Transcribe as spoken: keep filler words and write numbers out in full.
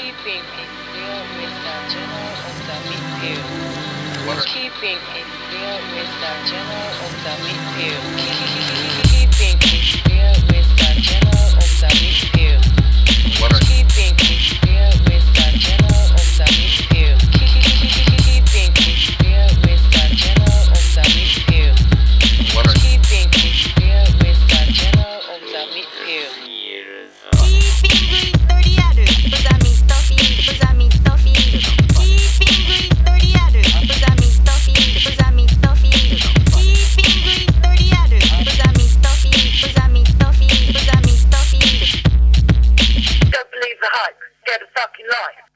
Keeping it real with the General of the Midfield. Keeping it real with the General of the Midfield. Keeping it real with the General of the Midfield. Keeping it real with the General of the Midfield. Keeping it real with the General of the Midfield. Keeping it real with the General of the Midfield. Don't believe the hype. Get a fucking life.